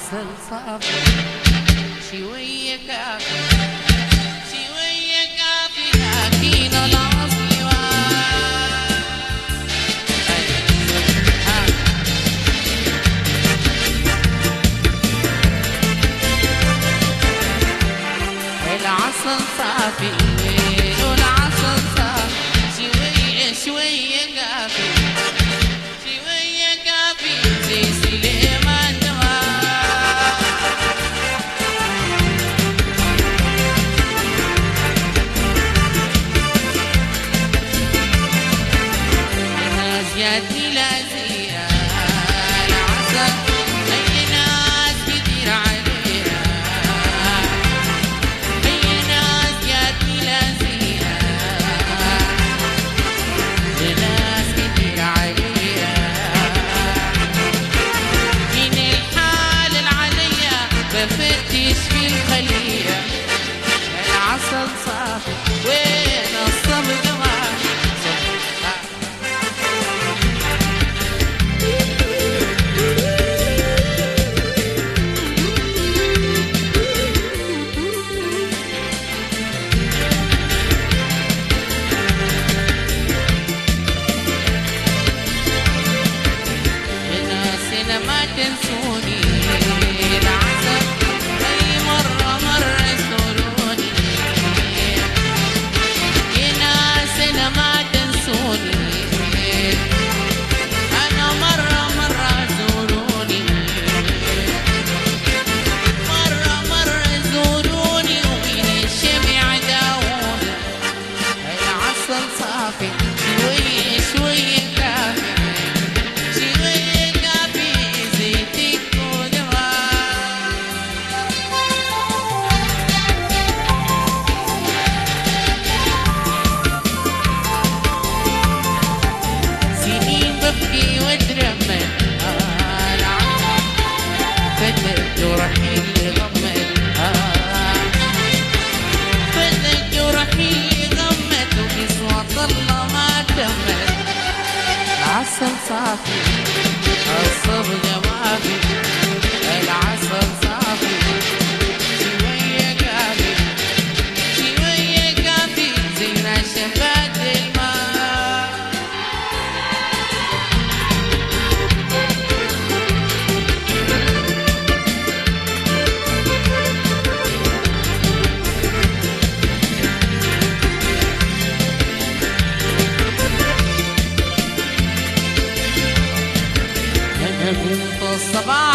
العسل صافي شوية كافي شوية كافي لكن الأصل العسل صافي والعسل صافي شوية شوية كافي شوية كافي زي سليمان دمار الناس جاتني لازية العسل أي ناس كتير عليها بفتش في الخلية العسل صافي وين الصبر جمال الناس ما تنسوني العسل ما تنسوني أنا مرة زوروني مرة زوروني ومن الشمع داوني العسل صافي شوية شوية كافي شوية كافي زيتك ودماغ ببكي واترمل فدت جرحي اللي غمت فدت جرحي اللي غمت وبصوت الله ما تمت العسل صافي الصبغة ما في العسل صافي شوية كافي شوية كافي زي نشفات الماء قمت الصباح